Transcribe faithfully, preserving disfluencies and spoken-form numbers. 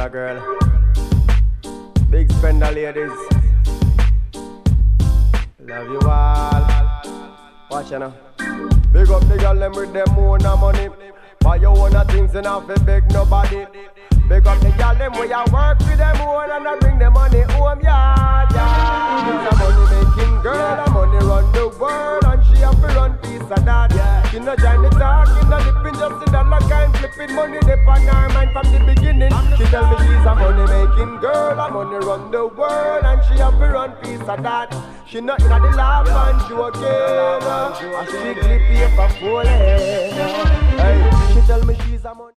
spender girl. Big spender ladies. Love you all. Watch you now. Big up the girl them with them own a money. Buy your own a things and have to beg nobody. Big up the girl them where you work with them own and I bring the money home, yeah, yeah. She's a money making girl, a money run the world and she have to run piece of that. Yeah. She no join the talk, she no lipping, just see the lock and flipping money dip on her mind from the beginning. She tell me she's a money making girl, a money run the world and she have to run piece of that. She not inna the laugh and joking, a strictly paper full. Hey, she tell me she's a money.